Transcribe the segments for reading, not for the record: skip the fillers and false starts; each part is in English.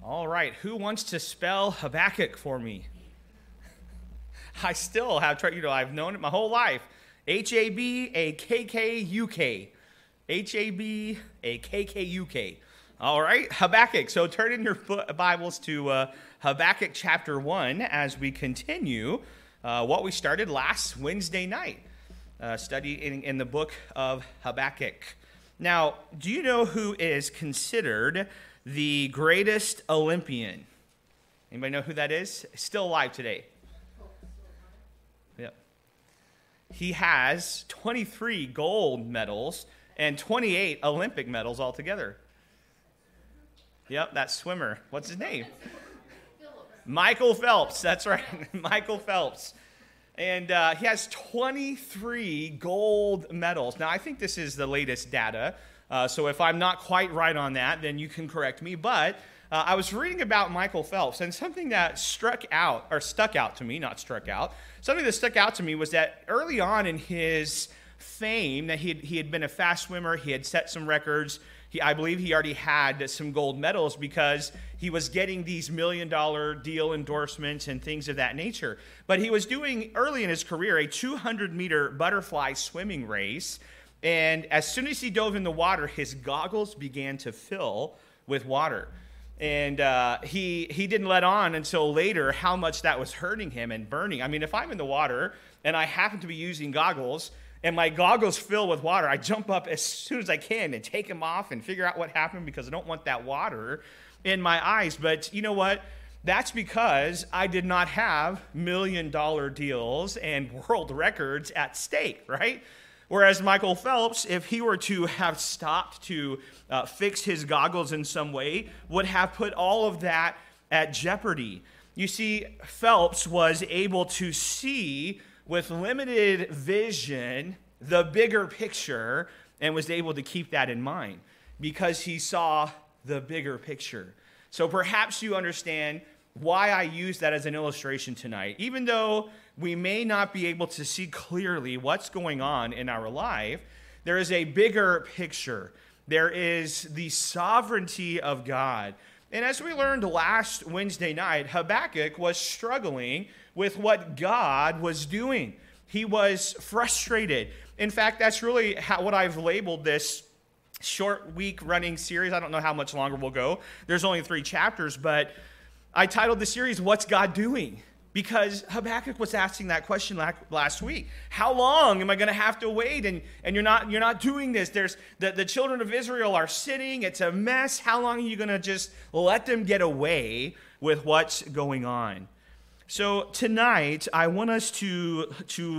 All right, who wants to spell Habakkuk for me? I still have tried, I've known it my whole life. Habakkuk. Habakkuk. All right, Habakkuk. So turn in your Bibles to Habakkuk chapter 1 as we continue what we started last Wednesday night, studying in the book of Habakkuk. Now, do you know who is considered the greatest Olympian? Anybody know who that is? Still alive today. Yep. He has 23 gold medals and 28 Olympic medals altogether. Yep, that swimmer. What's his name? Michael Phelps. That's right, Michael Phelps. And he has 23 gold medals. Now, I think this is the latest data. So if I'm not quite right on that, then you can correct me. But I was reading about Michael Phelps, and something that stuck out to me was that early on in his fame, that he had been a fast swimmer, he had set some records. I believe he already had some gold medals because he was getting these $1 million deal endorsements and things of that nature. But he was doing, early in his career, a 200-meter butterfly swimming race. And as soon as he dove in the water, his goggles began to fill with water. And he didn't let on until later how much that was hurting him and burning. I mean, if I'm in the water and I happen to be using goggles and my goggles fill with water, I jump up as soon as I can and take them off and figure out what happened because I don't want that water in my eyes. But you know what? That's because I did not have $1 million deals and world records at stake, right? Whereas Michael Phelps, if he were to have stopped to fix his goggles in some way, would have put all of that at jeopardy. You see, Phelps was able to see with limited vision the bigger picture and was able to keep that in mind because he saw the bigger picture. So perhaps you understand why I use that as an illustration tonight. Even though we may not be able to see clearly what's going on in our life, there is a bigger picture. There is the sovereignty of God. And as we learned last Wednesday night, Habakkuk was struggling with what God was doing. He was frustrated. In fact, that's really what I've labeled this short week running series. I don't know how much longer we'll go. There's only 3 chapters, but I titled the series, What's God Doing? Because Habakkuk was asking that question last week. How long am I going to have to wait? And you're not doing this. There's the children of Israel are sitting. It's a mess. How long are you going to just let them get away with what's going on? So tonight, I want us to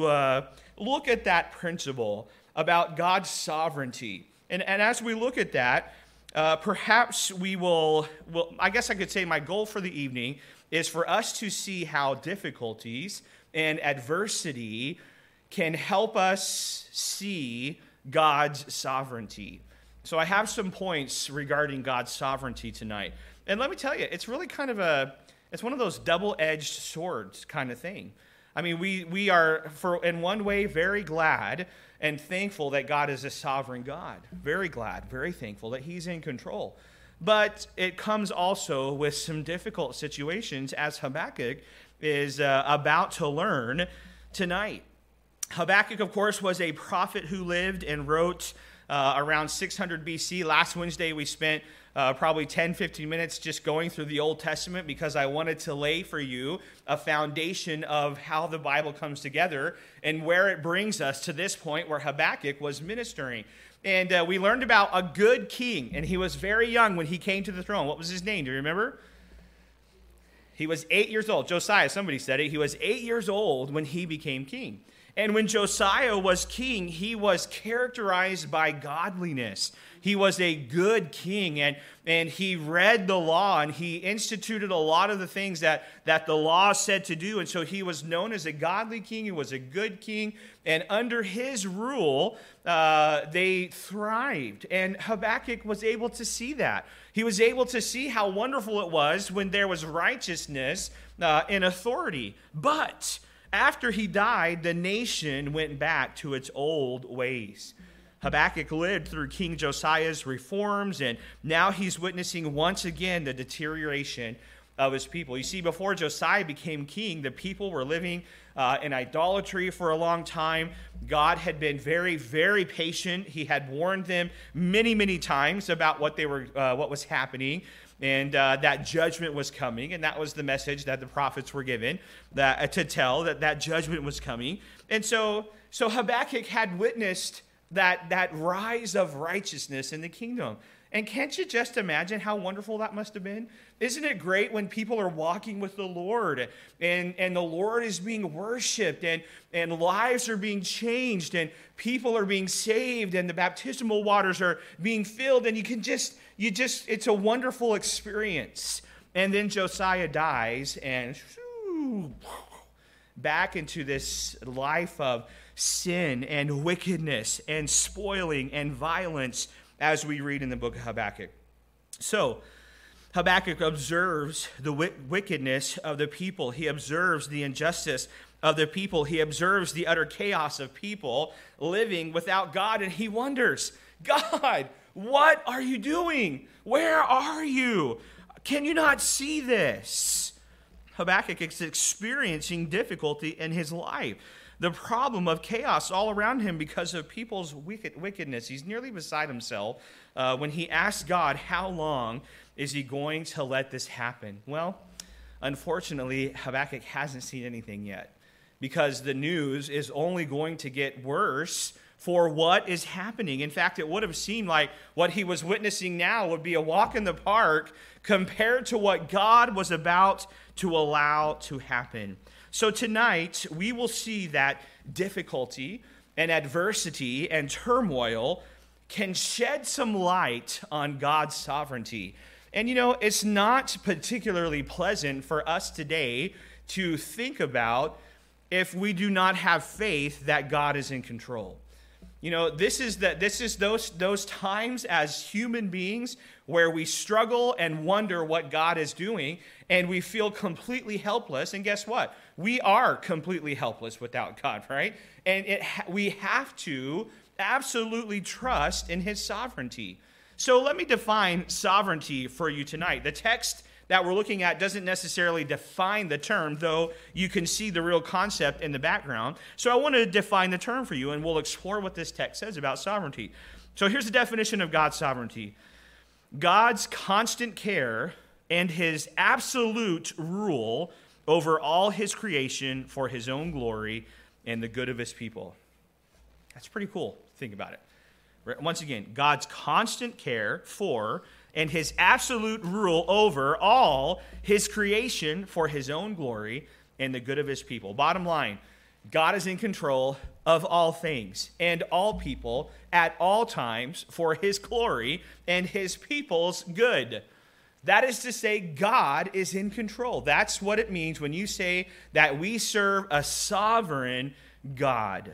look at that principle about God's sovereignty. And as we look at that, perhaps we will, I guess I could say my goal for the evening is for us to see how difficulties and adversity can help us see God's sovereignty. So I have some points regarding God's sovereignty tonight. And let me tell you, it's really kind of it's one of those double-edged swords kind of thing. I mean, we are, in one way, very glad and thankful that God is a sovereign God. Very glad, very thankful that He's in control. But it comes also with some difficult situations, as Habakkuk is about to learn tonight. Habakkuk, of course, was a prophet who lived and wrote around 600 BC. Last Wednesday, we spent probably 10, 15 minutes just going through the Old Testament because I wanted to lay for you a foundation of how the Bible comes together and where it brings us to this point where Habakkuk was ministering. And we learned about a good king, and he was very young when he came to the throne. What was his name? Do you remember? He was 8 years old. Josiah, somebody said it. He was 8 years old when he became king. And when Josiah was king, he was characterized by godliness. He was a good king, and he read the law, and he instituted a lot of the things that the law said to do. And so he was known as a godly king. He was a good king. And under his rule, they thrived. And Habakkuk was able to see that. He was able to see how wonderful it was when there was righteousness and authority. But after he died, the nation went back to its old ways. Habakkuk lived through King Josiah's reforms, and now he's witnessing once again the deterioration of his people. You see, before Josiah became king, the people were living in idolatry for a long time. God had been very, very patient. He had warned them many, many times about what was happening, and that judgment was coming. And that was the message that the prophets were given to tell that judgment was coming. And so Habakkuk had witnessed that rise of righteousness in the kingdom. And can't you just imagine how wonderful that must have been? Isn't it great when people are walking with the Lord and the Lord is being worshiped and lives are being changed and people are being saved and the baptismal waters are being filled and it's a wonderful experience. And then Josiah dies and back into this life of sin and wickedness and spoiling and violence, as we read in the book of Habakkuk. So, Habakkuk observes the wickedness of the people. He observes the injustice of the people. He observes the utter chaos of people living without God, and he wonders, God, what are you doing? Where are you? Can you not see this? Habakkuk is experiencing difficulty in his life. The problem of chaos all around him because of people's wickedness. He's nearly beside himself when he asks God, how long is he going to let this happen? Well, unfortunately, Habakkuk hasn't seen anything yet because the news is only going to get worse for what is happening. In fact, it would have seemed like what he was witnessing now would be a walk in the park compared to what God was about to allow to happen. So tonight, we will see that difficulty and adversity and turmoil can shed some light on God's sovereignty. And it's not particularly pleasant for us today to think about if we do not have faith that God is in control. This is those times as human beings where we struggle and wonder what God is doing, and we feel completely helpless. And guess what? We are completely helpless without God, right? And we have to absolutely trust in his sovereignty. So let me define sovereignty for you tonight. The text that we're looking at doesn't necessarily define the term, though you can see the real concept in the background. So I want to define the term for you, and we'll explore what this text says about sovereignty. So here's the definition of God's sovereignty. God's constant care and his absolute rule over all his creation for his own glory and the good of his people. That's pretty cool. Think about it. Once again, God's constant care for and his absolute rule over all his creation for his own glory and the good of his people. Bottom line, God is in control of all things and all people at all times for his glory and his people's good. That is to say, God is in control. That's what it means when you say that we serve a sovereign God.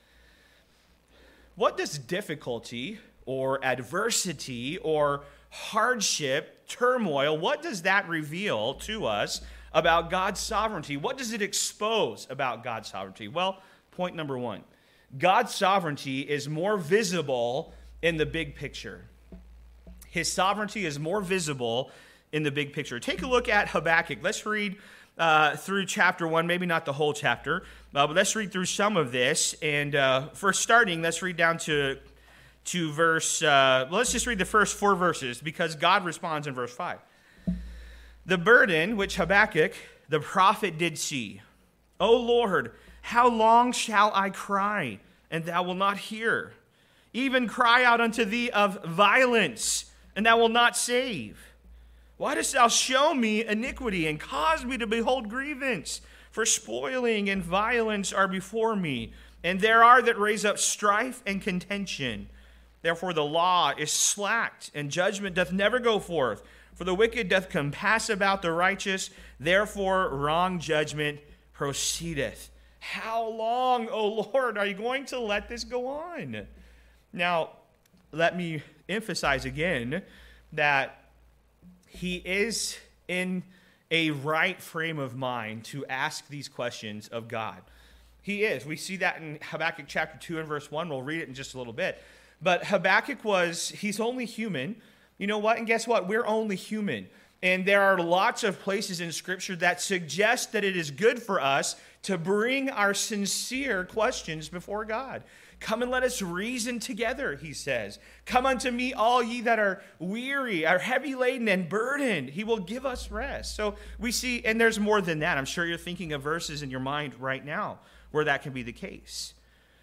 What does difficulty or adversity or hardship, turmoil, what does that reveal to us about God's sovereignty? What does it expose about God's sovereignty? Well, point number one, God's sovereignty is more visible in the big picture. His sovereignty is more visible in the big picture. Take a look at Habakkuk. Let's read through chapter 1, maybe not the whole chapter, but let's read through some of this. And for starting, let's read down to verse, let's just read the first 4 verses because God responds in verse 5. The burden which Habakkuk the prophet did see. O Lord, how long shall I cry, and thou wilt not hear? Even cry out unto thee of violence, and thou wilt not save. Why dost thou show me iniquity, and cause me to behold grievance? For spoiling and violence are before me, and there are that raise up strife and contention. Therefore the law is slacked, and judgment doth never go forth. For the wicked doth compass about the righteous, therefore wrong judgment proceedeth. How long, O Lord, are you going to let this go on? Now, let me emphasize again that he is in a right frame of mind to ask these questions of God. He is. We see that in Habakkuk chapter 2 and verse 1. We'll read it in just a little bit. But Habakkuk he's only human. You know what? And guess what? We're only human. And there are lots of places in Scripture that suggest that it is good for us to bring our sincere questions before God. Come and let us reason together, he says. Come unto me, all ye that are weary, are heavy laden and burdened. He will give us rest. So we see, and there's more than that. I'm sure you're thinking of verses in your mind right now where that can be the case.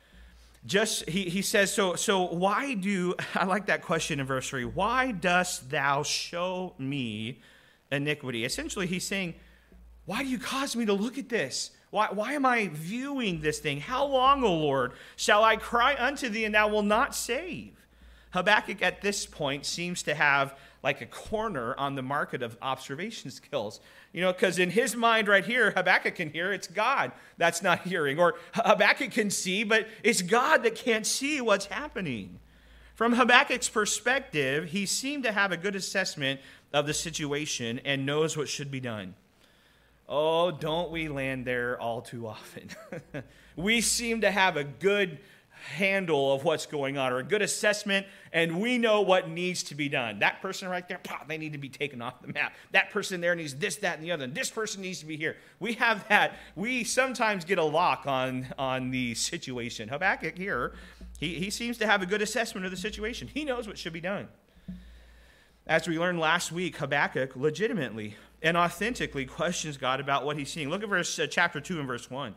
He says, so why I like that question in verse 3, why dost thou show me iniquity? Essentially, he's saying, why do you cause me to look at this? Why am I viewing this thing? How long, O Lord, shall I cry unto thee and thou wilt not save? Habakkuk at this point seems to have like a corner on the market of observation skills. You know, because in his mind right here, Habakkuk can hear, it's God that's not hearing. Or Habakkuk can see, but it's God that can't see what's happening. From Habakkuk's perspective, he seemed to have a good assessment of the situation and knows what should be done. Oh, don't we land there all too often? We seem to have a good handle of what's going on, or a good assessment, and we know what needs to be done. That person right there, they need to be taken off the map. That person there needs this, that, and the other, and this person needs to be here. We have that. We sometimes get a lock on the situation. Habakkuk here, he seems to have a good assessment of the situation. He knows what should be done. As we learned last week, Habakkuk legitimately and authentically questions God about what he's seeing. Look at chapter 2 and verse 1.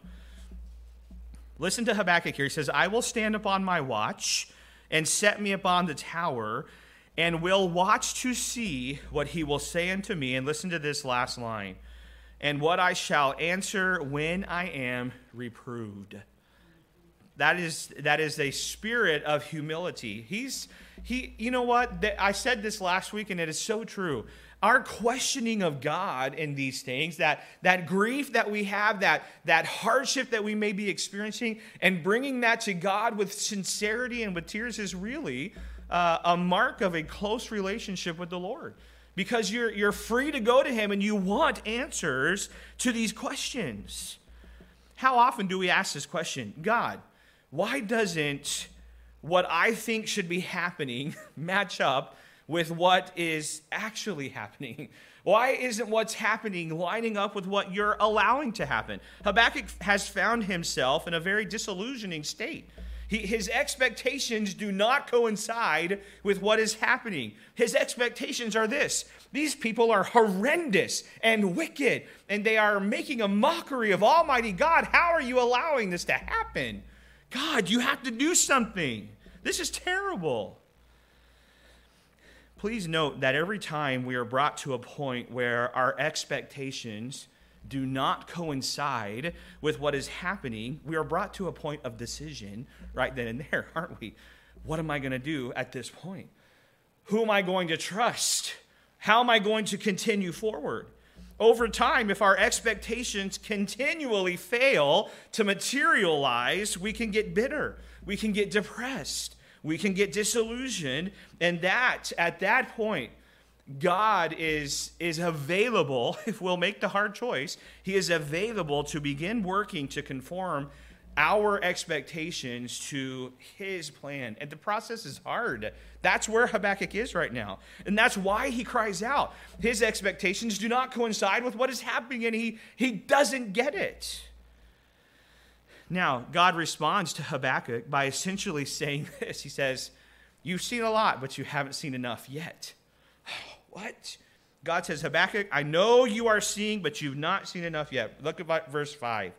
Listen to Habakkuk here. He says, I will stand upon my watch and set me upon the tower and will watch to see what he will say unto me. And listen to this last line. And what I shall answer when I am reproved. That is a spirit of humility. You know what? I said this last week, and it is so true. Our questioning of God in these things, that grief that we have, that hardship that we may be experiencing, and bringing that to God with sincerity and with tears is really a mark of a close relationship with the Lord. Because you're free to go to him and you want answers to these questions. How often do we ask this question? God, why doesn't what I think should be happening match up with what is actually happening? Why isn't what's happening lining up with what you're allowing to happen? Habakkuk has found himself in a very disillusioning state. His expectations do not coincide with what is happening. His expectations are this: these people are horrendous and wicked, and they are making a mockery of Almighty God. How are you allowing this to happen? God, you have to do something. This is terrible. Please note that every time we are brought to a point where our expectations do not coincide with what is happening, we are brought to a point of decision right then and there, aren't we? What am I going to do at this point? Who am I going to trust? How am I going to continue forward? Over time, if our expectations continually fail to materialize, we can get bitter. We can get depressed. We can get disillusioned. And at that point, God is available, if we'll make the hard choice, he is available to begin working to conform our expectations to his plan. And the process is hard. That's where Habakkuk is right now. And that's why he cries out. His expectations do not coincide with what is happening, and he doesn't get it. Now, God responds to Habakkuk by essentially saying this. He says, you've seen a lot, but you haven't seen enough yet. What? God says, Habakkuk, I know you are seeing, but you've not seen enough yet. Look at verse 5.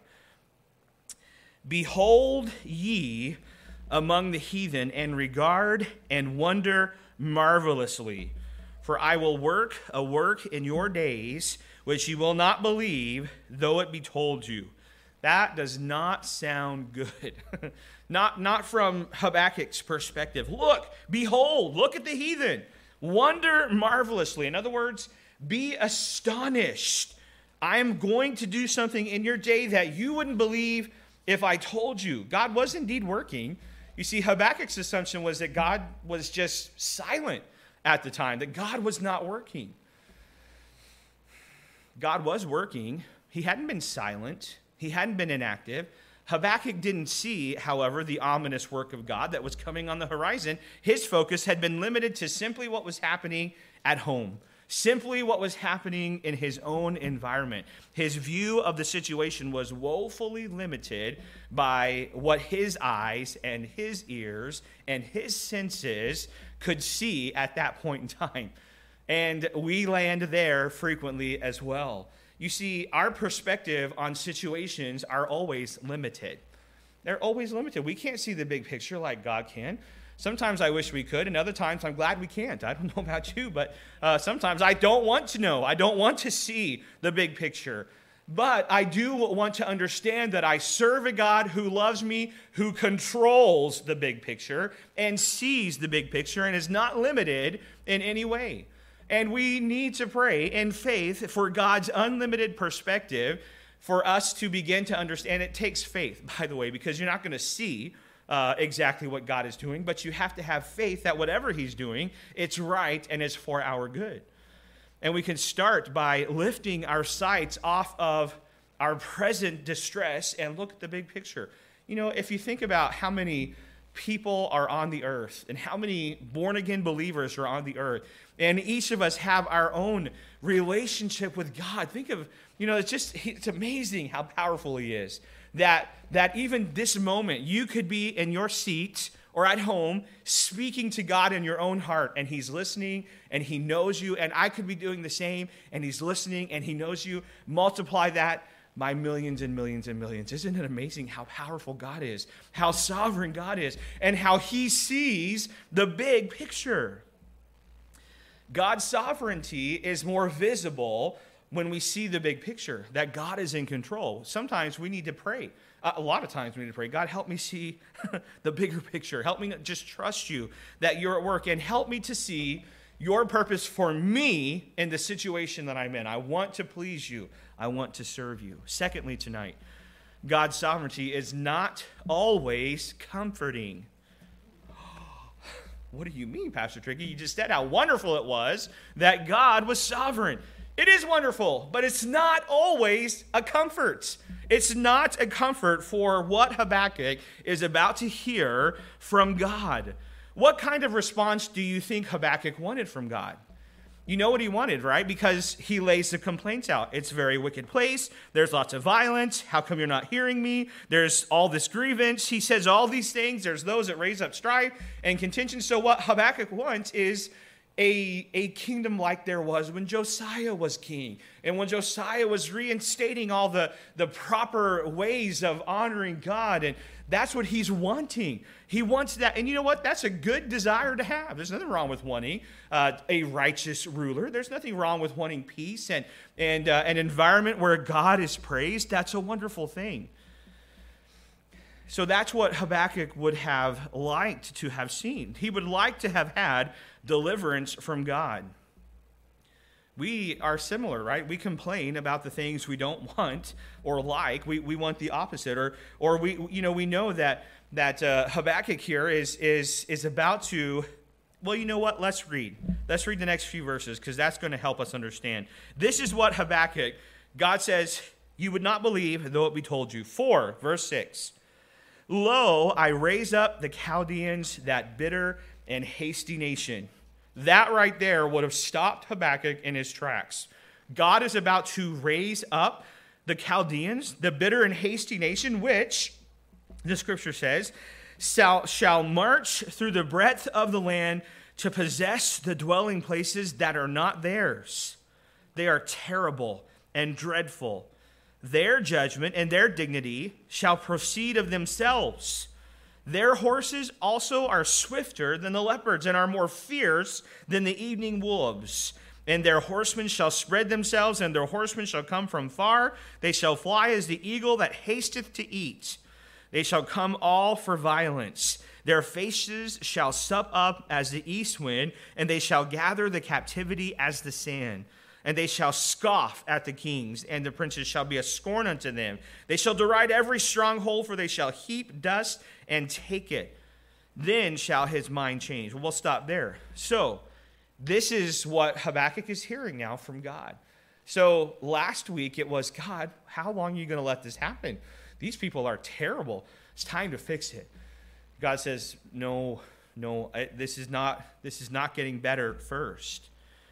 Behold ye among the heathen, and regard and wonder marvelously. For I will work a work in your days, which you will not believe, though it be told you. That does not sound good. Not from Habakkuk's perspective. Look, behold, look at the heathen. Wonder marvelously. In other words, be astonished. I am going to do something in your day that you wouldn't believe if I told you. God was indeed working. You see, Habakkuk's assumption was that God was just silent at the time, that God was not working. God was working. He hadn't been silent. He hadn't been inactive. Habakkuk didn't see, however, the ominous work of God that was coming on the horizon. His focus had been limited to simply what was happening at home, simply what was happening in his own environment. His view of the situation was woefully limited by what his eyes and his ears and his senses could see at that point in time. And we land there frequently as well. You see, our perspective on situations are always limited. They're always limited. We can't see the big picture like God can. Sometimes I wish we could, and other times I'm glad we can't. I don't know about you, but sometimes I don't want to know. I don't want to see the big picture. But I do want to understand that I serve a God who loves me, who controls the big picture and sees the big picture and is not limited in any way. And we need to pray in faith for God's unlimited perspective for us to begin to understand. It takes faith, by the way, because you're not going to see exactly what God is doing, but you have to have faith that whatever he's doing, it's right and it's for our good. And we can start by lifting our sights off of our present distress and look at the big picture. You know, if you think about how many people are on the earth and how many born-again believers are on the earth, and each of us have our own relationship with God. Think of, you know, it's amazing how powerful he is. That even this moment, you could be in your seat or at home speaking to God in your own heart, and he's listening, and he knows you, and I could be doing the same, and he's listening, and he knows you. Multiply that by millions and millions and millions. Isn't it amazing how powerful God is, how sovereign God is, and how he sees the big picture? God's sovereignty is more visible when we see the big picture, that God is in control. Sometimes we need to pray. A lot of times we need to pray, God, help me see the bigger picture. Help me just trust you that you're at work, and help me to see your purpose for me in the situation that I'm in. I want to please you. I want to serve you. Secondly, tonight, God's sovereignty is not always comforting. What do you mean, Pastor Tricky? You just said how wonderful it was that God was sovereign. It is wonderful, but it's not always a comfort. It's not a comfort for what Habakkuk is about to hear from God. What kind of response do you think Habakkuk wanted from God? You know what he wanted, right? Because he lays the complaints out. It's a very wicked place. There's lots of violence. How come you're not hearing me? There's all this grievance. He says all these things. There's those that raise up strife and contention. So what Habakkuk wants is a kingdom like there was when Josiah was king, and when Josiah was reinstating all the proper ways of honoring God. And that's what he's wanting. He wants that. And you know what? That's a good desire to have. There's nothing wrong with wanting a righteous ruler. There's nothing wrong with wanting peace and an environment where God is praised. That's a wonderful thing. So that's what Habakkuk would have liked to have seen. He would like to have had deliverance from God. We are similar, right? We complain about the things we don't want or like. We want the opposite, or we know that Habakkuk here is about to. Well, you know what? Let's read the next few verses, because that's going to help us understand. This is what Habakkuk, God says, you would not believe though it be told you. 4, verse 6. Lo, I raise up the Chaldeans, that bitter and hasty nation. That right there would have stopped Habakkuk in his tracks. God is about to raise up the Chaldeans, the bitter and hasty nation, which, the scripture says, shall march through the breadth of the land to possess the dwelling places that are not theirs. They are terrible and dreadful. Their judgment and their dignity shall proceed of themselves. Their horses also are swifter than the leopards, and are more fierce than the evening wolves. And their horsemen shall spread themselves, and their horsemen shall come from far. They shall fly as the eagle that hasteth to eat. They shall come all for violence. Their faces shall sup up as the east wind, and they shall gather the captivity as the sand. And they shall scoff at the kings, and the princes shall be a scorn unto them. They shall deride every stronghold, for they shall heap dust and take it. Then shall his mind change. Well, we'll stop there. So, this is what Habakkuk is hearing now from God. So, last week it was, God, how long are you going to let this happen? These people are terrible. It's time to fix it. God says, no, this is not getting better first.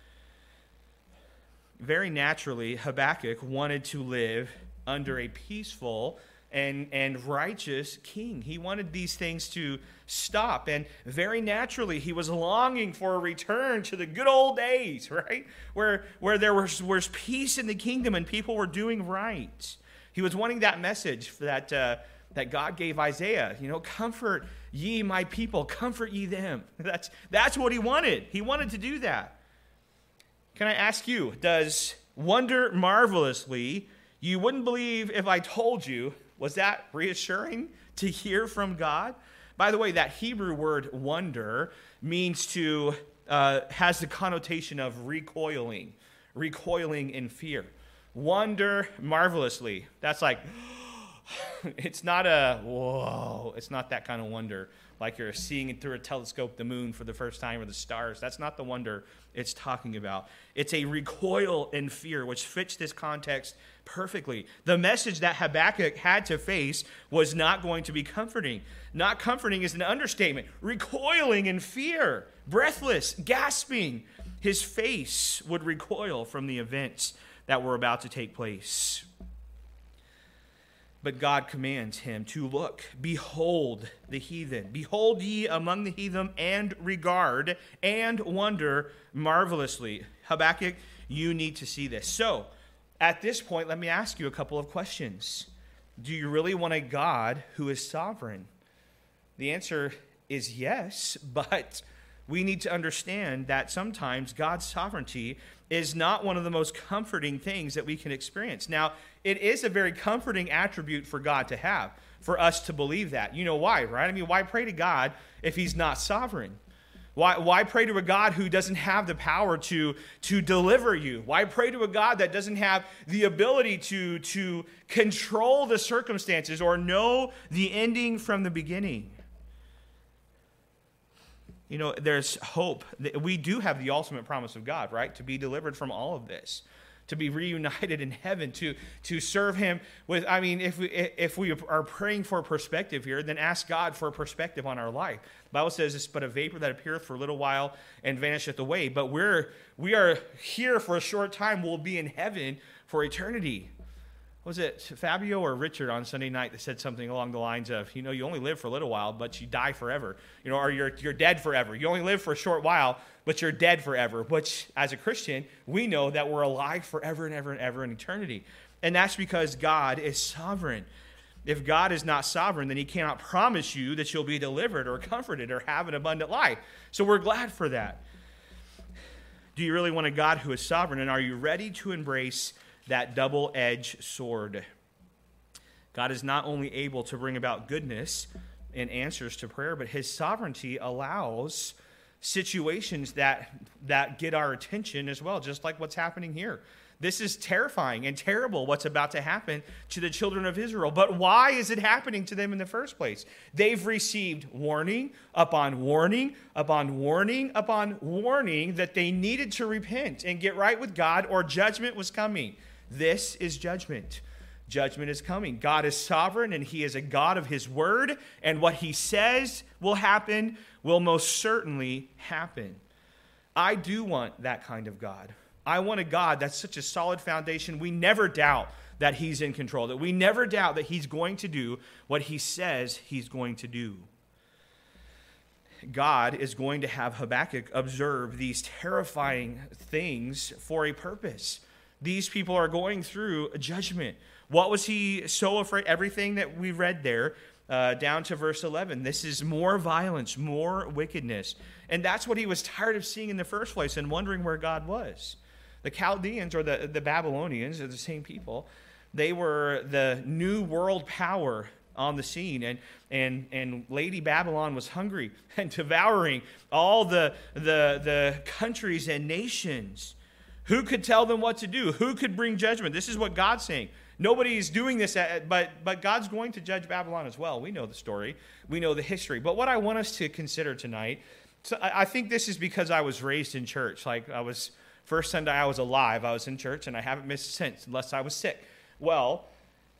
Very naturally, Habakkuk wanted to live under a peaceful and righteous king. He wanted these things to stop. And very naturally, he was longing for a return to the good old days, right? Where there was peace in the kingdom and people were doing right. He was wanting that message that God gave Isaiah. Comfort ye my people, comfort ye them. That's what he wanted. He wanted to do that. Can I ask you, does wonder marvelously, you wouldn't believe if I told you, was that reassuring to hear from God? By the way, that Hebrew word wonder means has the connotation of recoiling in fear. Wonder marvelously. That's like, it's not it's not that kind of wonder, like you're seeing through a telescope the moon for the first time or the stars. That's not the wonder it's talking about. It's a recoil in fear, which fits this context perfectly. The message that Habakkuk had to face was not going to be comforting. Not comforting is an understatement. Recoiling in fear, breathless, gasping. His face would recoil from the events that were about to take place. But God commands him to look, behold the heathen. Behold ye among the heathen, and regard and wonder marvelously. Habakkuk, you need to see this. So, at this point, let me ask you a couple of questions. Do you really want a God who is sovereign? The answer is yes, but we need to understand that sometimes God's sovereignty is not one of the most comforting things that we can experience. Now, it is a very comforting attribute for God to have, for us to believe that. You know why, right? I mean, why pray to God if he's not sovereign? Why pray to a God who doesn't have the power to deliver you? Why pray to a God that doesn't have the ability to control the circumstances or know the ending from the beginning? There's hope. We do have the ultimate promise of God, right? To be delivered from all of this, to be reunited in heaven, to serve him with, if we are praying for a perspective here, then ask God for a perspective on our life. The Bible says it's but a vapor that appeareth for a little while and vanisheth away. But we are here for a short time. We'll be in heaven for eternity. Was it Fabio or Richard on Sunday night that said something along the lines of, you only live for a little while, but you die forever. Or you're dead forever. You only live for a short while, but you're dead forever. Which, as a Christian, we know that we're alive forever and ever and ever in eternity. And that's because God is sovereign. If God is not sovereign, then he cannot promise you that you'll be delivered or comforted or have an abundant life. So we're glad for that. Do you really want a God who is sovereign? And are you ready to embrace that double-edged sword? God is not only able to bring about goodness and answers to prayer, but his sovereignty allows situations that get our attention as well, just like what's happening here. This is terrifying and terrible what's about to happen to the children of Israel. But why is it happening to them in the first place? They've received warning upon warning upon warning upon warning that they needed to repent and get right with God, or judgment was coming. This is judgment. Judgment is coming. God is sovereign, and he is a God of his word, and what he says will happen will most certainly happen. I do want that kind of God. I want a God that's such a solid foundation. We never doubt that he's in control, that we never doubt that he's going to do what he says he's going to do. God is going to have Habakkuk observe these terrifying things for a purpose. These people are going through a judgment. What was he so afraid? Everything that we read there, down to verse 11. This is more violence, more wickedness. And that's what he was tired of seeing in the first place and wondering where God was. The Chaldeans, or the Babylonians, are the same people. They were the new world power on the scene, and Lady Babylon was hungry and devouring all the countries and nations. Who could tell them what to do? Who could bring judgment? This is what God's saying. Nobody is doing this, but God's going to judge Babylon as well. We know the story. We know the history. But what I want us to consider tonight, so I think this is because I was raised in church. First Sunday I was alive, I was in church, and I haven't missed since, unless I was sick. Well,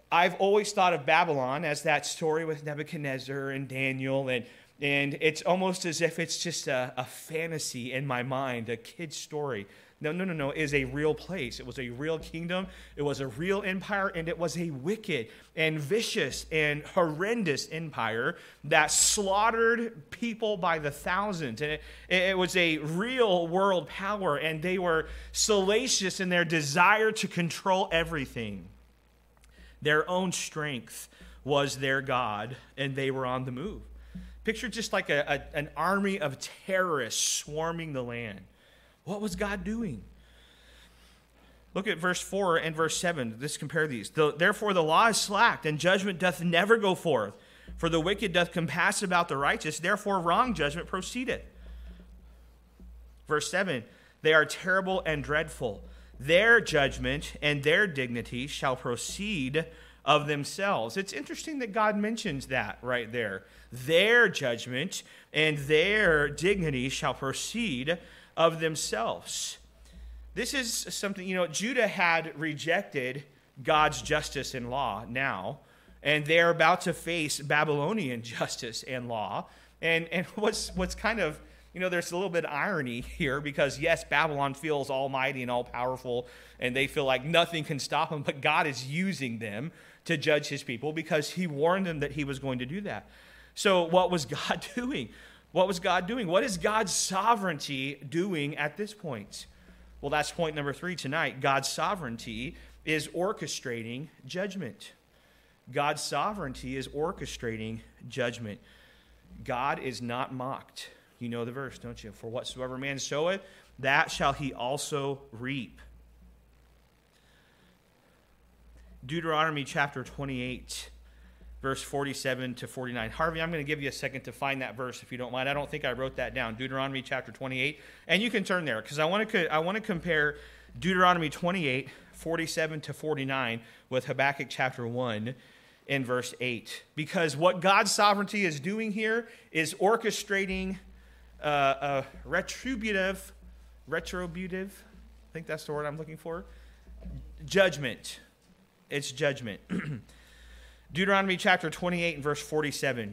I've always thought of Babylon as that story with Nebuchadnezzar and Daniel, and it's almost as if it's just a fantasy in my mind, a kid's story. No. It is a real place. It was a real kingdom. It was a real empire, and it was a wicked and vicious and horrendous empire that slaughtered people by the thousands. And it was a real world power, and they were salacious in their desire to control everything. Their own strength was their God, and they were on the move. Picture just like an army of terrorists swarming the land. What was God doing? Look at verse 4 and verse 7. Let's compare these. Therefore the law is slacked, and judgment doth never go forth. For the wicked doth compass about the righteous, therefore wrong judgment proceedeth. Verse 7, they are terrible and dreadful. Their judgment and their dignity shall proceed of themselves. It's interesting that God mentions that right there. Their judgment and their dignity shall proceed of themselves. This is something, Judah had rejected God's justice and law now, and they're about to face Babylonian justice and law. And what's kind of, there's a little bit of irony here because, yes, Babylon feels almighty and all-powerful, and they feel like nothing can stop them, but God is using them to judge his people because he warned them that he was going to do that. So what was God doing? What was God doing? What is God's sovereignty doing at this point? Well, that's point number 3 tonight. God's sovereignty is orchestrating judgment. God's sovereignty is orchestrating judgment. God is not mocked. You know the verse, don't you? For whatsoever man soweth, that shall he also reap. Deuteronomy chapter 28. Verse 47 to 49. Harvey, I'm going to give you a second to find that verse if you don't mind. I don't think I wrote that down. Deuteronomy chapter 28. And you can turn there because I want to compare Deuteronomy 28, 47 to 49 with Habakkuk chapter 1 and verse 8. Because what God's sovereignty is doing here is orchestrating a retributive, I think that's the word I'm looking for, judgment. It's judgment. Deuteronomy chapter 28 and verse 47.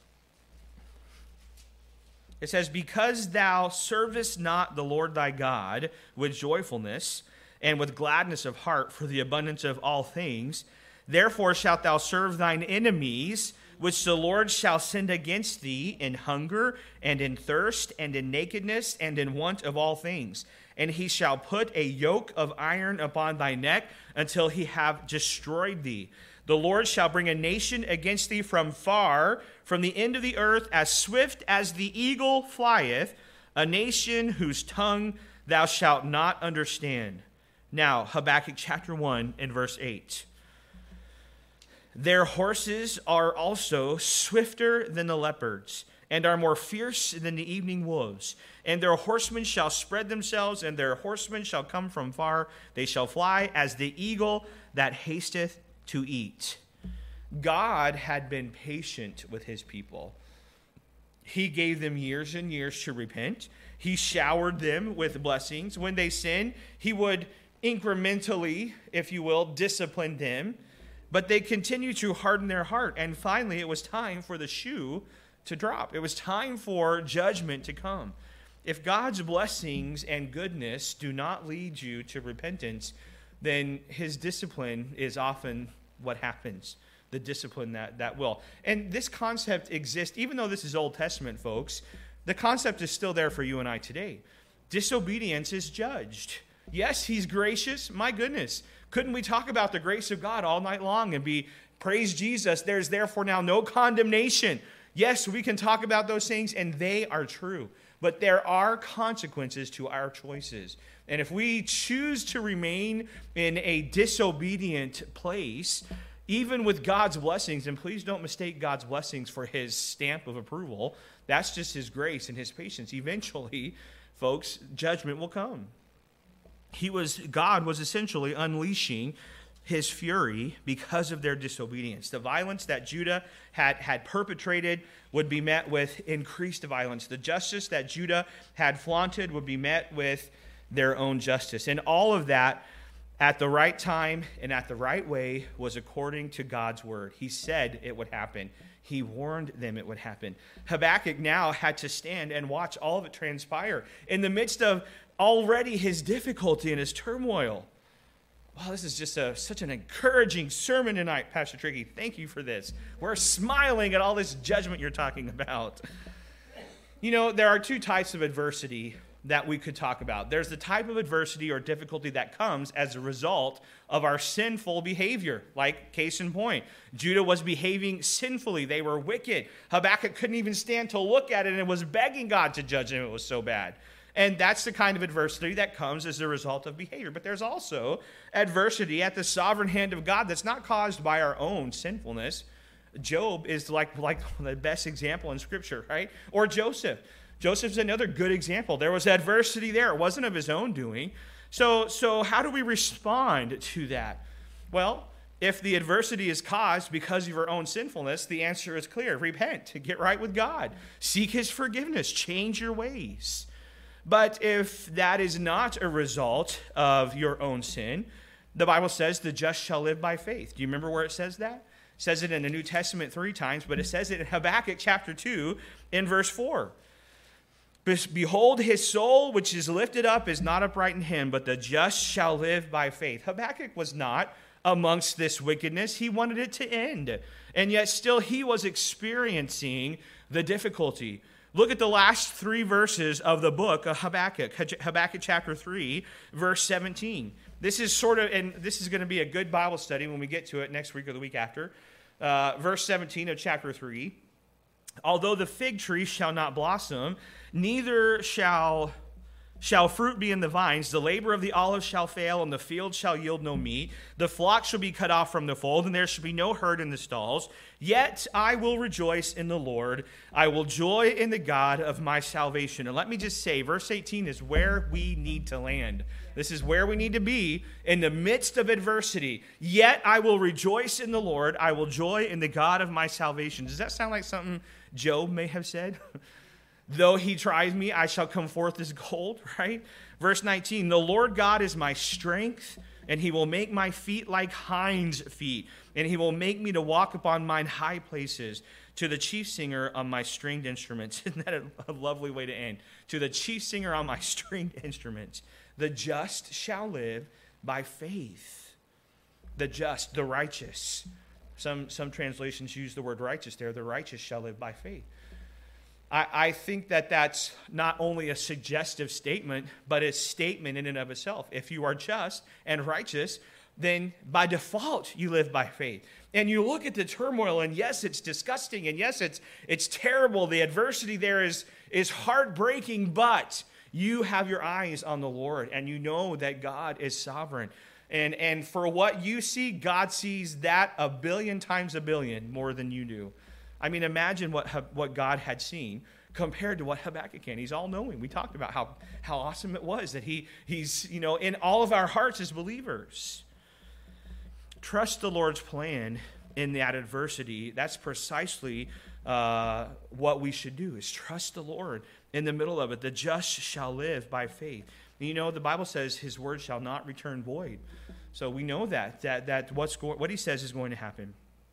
It says, because thou servest not the Lord thy God with joyfulness and with gladness of heart for the abundance of all things, therefore shalt thou serve thine enemies, which the Lord shall send against thee in hunger and in thirst and in nakedness and in want of all things. And he shall put a yoke of iron upon thy neck until he have destroyed thee. The Lord shall bring a nation against thee from far, from the end of the earth, as swift as the eagle flieth, a nation whose tongue thou shalt not understand. Now, Habakkuk chapter 1 and verse 8. Their horses are also swifter than the leopards, and are more fierce than the evening wolves. And their horsemen shall spread themselves, and their horsemen shall come from far. They shall fly as the eagle that hasteth to eat. God had been patient with his people. He gave them years and years to repent. He showered them with blessings. When they sinned, he would incrementally, if you will, discipline them. But they continued to harden their heart. And finally, it was time for the shoe to drop. It was time for judgment to come. If God's blessings and goodness do not lead you to repentance, then his discipline is often what happens, the discipline that will. And this concept exists, even though this is Old Testament, folks, the concept is still there for you and I today. Disobedience is judged. Yes, he's gracious. My goodness. Couldn't we talk about the grace of God all night long and be, praise Jesus, there's therefore now no condemnation. Yes, we can talk about those things, and they are true. But there are consequences to our choices. And if we choose to remain in a disobedient place, even with God's blessings, and please don't mistake God's blessings for his stamp of approval, that's just his grace and his patience. Eventually, folks, judgment will come. God was essentially unleashing his fury because of their disobedience. The violence that Judah had perpetrated would be met with increased violence. The justice that Judah had flaunted would be met with their own justice. And all of that at the right time and at the right way was according to God's word. He said it would happen. He warned them it would happen. Habakkuk now had to stand and watch all of it transpire in the midst of already his difficulty and his turmoil. Wow, this is just such an encouraging sermon tonight, Pastor Tricky. Thank you for this. We're smiling at all this judgment you're talking about. You know, there are two types of adversity that we could talk about. There's the type of adversity or difficulty that comes as a result of our sinful behavior. Like, case in point, Judah was behaving sinfully. They were wicked. Habakkuk couldn't even stand to look at it and was begging God to judge them. It was so bad. And that's the kind of adversity that comes as a result of behavior. But there's also adversity at the sovereign hand of God that's not caused by our own sinfulness. Job is like the best example in Scripture, right? Or Joseph. Joseph's another good example. There was adversity there. It wasn't of his own doing. So how do we respond to that? Well, if the adversity is caused because of your own sinfulness, the answer is clear. Repent. Get right with God. Seek his forgiveness. Change your ways. But if that is not a result of your own sin, the Bible says the just shall live by faith. Do you remember where it says that? It says it in the New Testament 3 times, but it says it in Habakkuk chapter 2 in verse 4. Behold, his soul which is lifted up is not upright in him, but the just shall live by faith. Habakkuk was not amongst this wickedness. He wanted it to end. And yet still he was experiencing the difficulty. Look at the last 3 verses of the book of Habakkuk. Habakkuk chapter 3, verse 17. This is and this is going to be a good Bible study when we get to it next week or the week after. Verse 17 of chapter 3. Although the fig tree shall not blossom, neither shall fruit be in the vines, the labor of the olive shall fail, and the field shall yield no meat. The flock shall be cut off from the fold, and there shall be no herd in the stalls. Yet I will rejoice in the Lord. I will joy in the God of my salvation. And let me just say, verse 18 is where we need to land. This is where we need to be in the midst of adversity. Yet I will rejoice in the Lord. I will joy in the God of my salvation. Does that sound like something Job may have said? Though he tries me, I shall come forth as gold, right? Verse 19, the Lord God is my strength, and he will make my feet like hinds' feet, and he will make me to walk upon mine high places. To the chief singer on my stringed instruments. Isn't that a lovely way to end? To the chief singer on my stringed instruments. The just shall live by faith. The just, the righteous. Some translations use the word righteous there. The righteous shall live by faith. I think that that's not only a suggestive statement, but a statement in and of itself. If you are just and righteous, then by default you live by faith. And you look at the turmoil, and yes, it's disgusting, and yes, it's terrible. The adversity there is heartbreaking, but you have your eyes on the Lord, and you know that God is sovereign. And for what you see, God sees that 1 billion times 1 billion more than you do. I mean, imagine what God had seen compared to what Habakkuk can. He's all-knowing. We talked about how awesome it was that he's in all of our hearts as believers. Trust the Lord's plan in that adversity. That's precisely what we should do, is trust the Lord in the middle of it. The just shall live by faith. You know, the Bible says his word shall not return void. So we know that what he says is going to happen.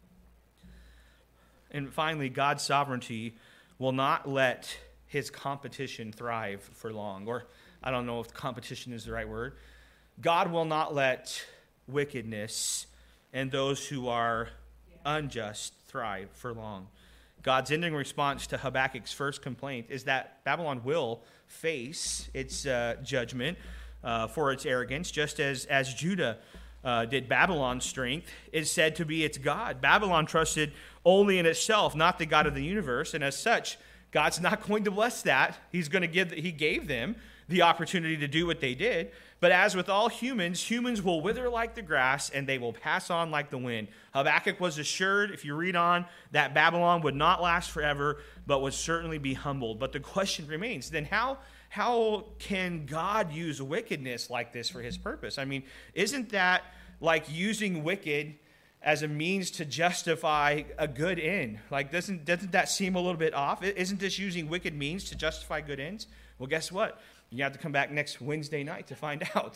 And finally, God's sovereignty will not let his competition thrive for long. Or I don't know if competition is the right word. God will not let wickedness and those who are unjust thrive for long. God's ending response to Habakkuk's first complaint is that Babylon will face its judgment for its arrogance, just as Judah did. Babylon's strength is said to be its God. Babylon trusted only in itself, not the God of the universe, and as such, God's not going to bless that. He gave them the opportunity to do what they did. But as with all humans will wither like the grass, and they will pass on like the wind. Habakkuk was assured, if you read on, that Babylon would not last forever, but would certainly be humbled. But the question remains, then how can God use wickedness like this for his purpose? I mean, isn't that like using wicked as a means to justify a good end? Like, doesn't that seem a little bit off? Isn't this using wicked means to justify good ends? Well, guess what? You have to come back next Wednesday night to find out,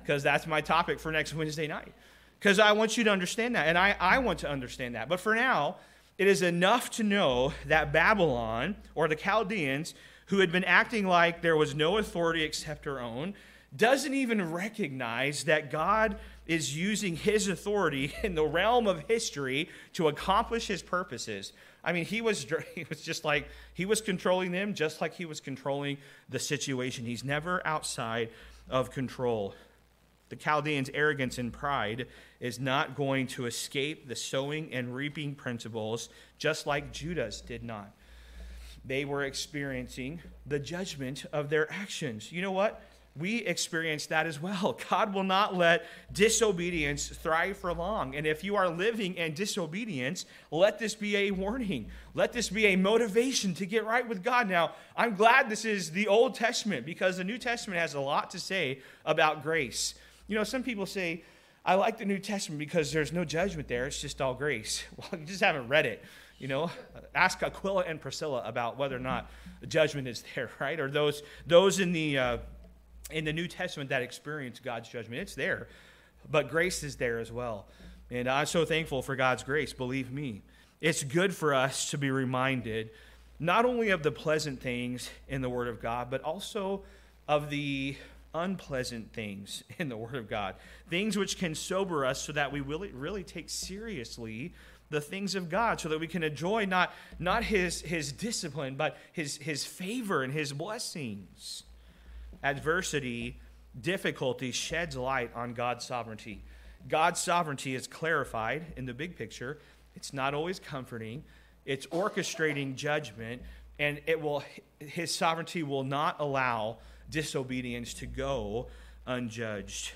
because that's my topic for next Wednesday night. Because I want you to understand that, and I want to understand that. But for now, it is enough to know that Babylon, or the Chaldeans, who had been acting like there was no authority except her own, doesn't even recognize that God is using his authority in the realm of history to accomplish his purposes. I mean, he was just like, he was controlling them just like he was controlling the situation. He's never outside of control. The Chaldeans' arrogance and pride is not going to escape the sowing and reaping principles, just like Judah's did not. They were experiencing the judgment of their actions. You know what? We experience that as well. God will not let disobedience thrive for long. And if you are living in disobedience, let this be a warning. Let this be a motivation to get right with God. Now, I'm glad this is the Old Testament, because the New Testament has a lot to say about grace. You know, some people say, I like the New Testament because there's no judgment there. It's just all grace. Well, you just haven't read it. You know, ask Aquila and Priscilla about whether or not judgment is there, right? Or those in the New Testament that experience God's judgment. It's there, but grace is there as well. And I'm so thankful for God's grace, believe me. It's good for us to be reminded not only of the pleasant things in the Word of God, but also of the unpleasant things in the Word of God. Things which can sober us so that we really take seriously the things of God, so that we can enjoy not his discipline, but his favor and his blessings. Adversity, difficulty sheds light on God's sovereignty. God's sovereignty is clarified in the big picture. It's not always comforting. It's orchestrating judgment, and his sovereignty will not allow disobedience to go unjudged.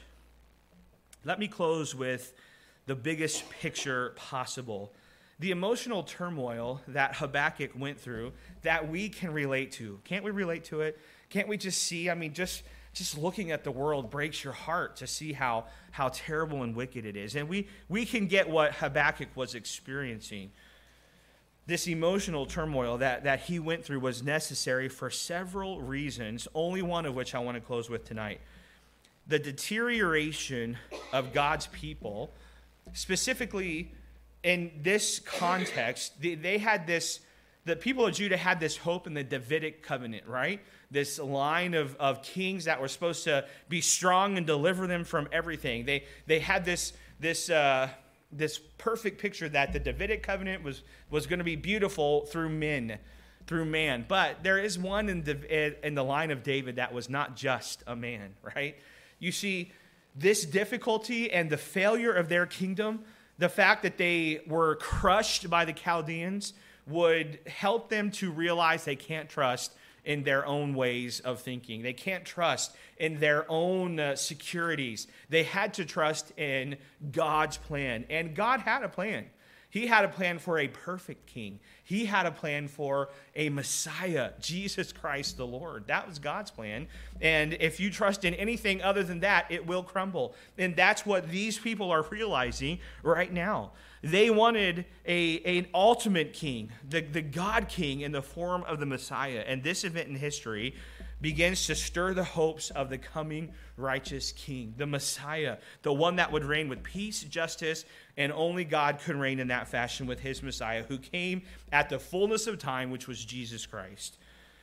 Let me close with the biggest picture possible. The emotional turmoil that Habakkuk went through that we can relate to. Can't we relate to it? Can't we just see? I mean, just looking at the world breaks your heart to see how terrible and wicked it is. And we can get what Habakkuk was experiencing. This emotional turmoil that he went through was necessary for several reasons, only one of which I want to close with tonight. The deterioration of God's people, specifically in this context, they had this, the people of Judah had this hope in the Davidic covenant, right? This line of kings that were supposed to be strong and deliver them from everything. They had this perfect picture that the Davidic covenant was going to be beautiful through man. But there is one in the line of David that was not just a man, right? You see, this difficulty and the failure of their kingdom, the fact that they were crushed by the Chaldeans, would help them to realize they can't trust in their own ways of thinking. They can't trust in their own securities. They had to trust in God's plan. And God had a plan. He had a plan for a perfect king. He had a plan for a Messiah, Jesus Christ the Lord. That was God's plan. And if you trust in anything other than that, it will crumble. And that's what these people are realizing right now. They wanted an ultimate king, the God king in the form of the Messiah. And this event in history begins to stir the hopes of the coming righteous king, the Messiah, the one that would reign with peace, justice, and only God could reign in that fashion with his Messiah, who came at the fullness of time, which was Jesus Christ.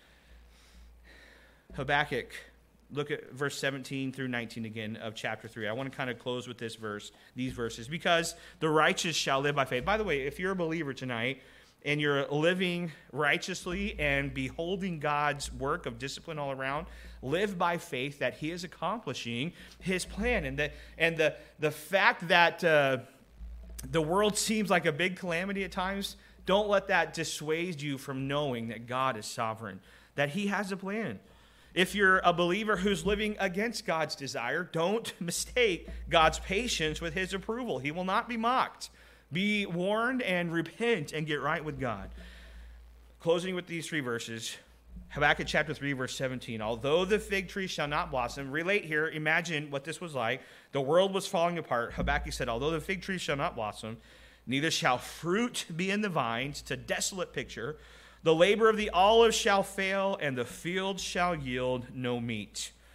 Habakkuk, look at verse 17 through 19 again of chapter 3. I want to kind of close with these verses, because the righteous shall live by faith. By the way, if you're a believer tonight, and you're living righteously and beholding God's work of discipline all around, live by faith that he is accomplishing his plan. And the fact that the world seems like a big calamity at times, don't let that dissuade you from knowing that God is sovereign, that he has a plan. If you're a believer who's living against God's desire, don't mistake God's patience with his approval. He will not be mocked. Be warned and repent and get right with God. Closing with these three verses, Habakkuk chapter 3, verse 17. Although the fig tree shall not blossom, relate here, imagine what this was like. The world was falling apart. Habakkuk said, although the fig tree shall not blossom, neither shall fruit be in the vines. It's a desolate picture. The labor of the olive shall fail, and the field shall yield no meat.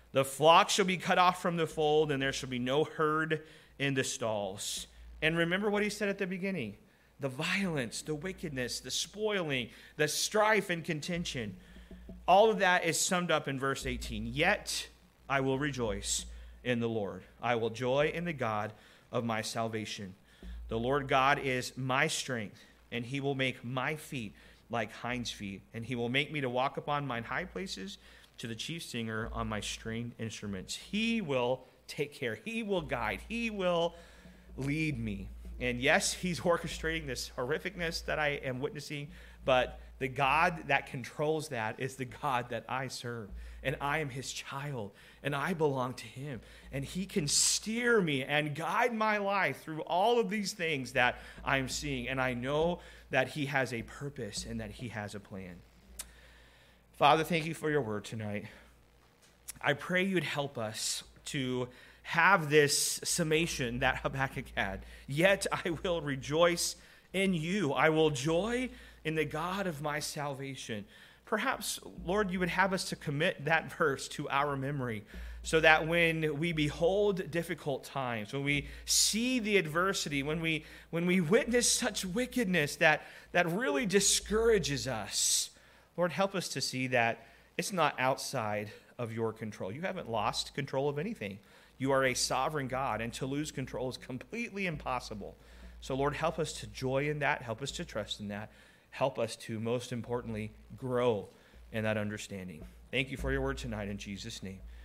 The flock shall be cut off from the fold, and there shall be no herd in the stalls. And remember what he said at the beginning. The violence, the wickedness, the spoiling, the strife and contention. All of that is summed up in verse 18. Yet I will rejoice in the Lord. I will joy in the God of my salvation. The Lord God is my strength, and he will make my feet like hinds' feet, and he will make me to walk upon mine high places, to the chief singer on my stringed instruments. He will take care. He will guide. He will lead me. And yes, he's orchestrating this horrificness that I am witnessing, but the God that controls that is the God that I serve. And I am his child, and I belong to him. And he can steer me and guide my life through all of these things that I'm seeing. And I know that he has a purpose and that he has a plan. Father, thank you for your word tonight. I pray you'd help us to have this summation that Habakkuk had. Yet I will rejoice in you. I will joy in the God of my salvation. Perhaps, Lord, you would have us to commit that verse to our memory so that when we behold difficult times, when we see the adversity, when we witness such wickedness that really discourages us, Lord, help us to see that it's not outside of your control. You haven't lost control of anything. You are a sovereign God, and to lose control is completely impossible. So, Lord, help us to joy in that. Help us to trust in that. Help us to, most importantly, grow in that understanding. Thank you for your word tonight in Jesus' name.